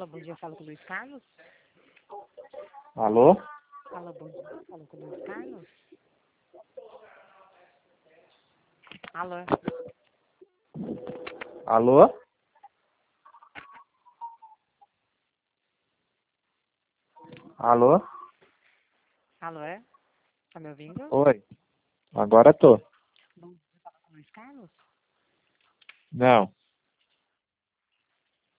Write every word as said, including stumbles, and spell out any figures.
Alô, bom dia, falo com o Luiz Carlos. Alô? Alô, bom dia, falo com o Luiz Carlos. Alô? Alô? Alô? Alô, é? Tá me ouvindo? Oi. Agora tô. Bom dia, falo com o Luiz Carlos. Não.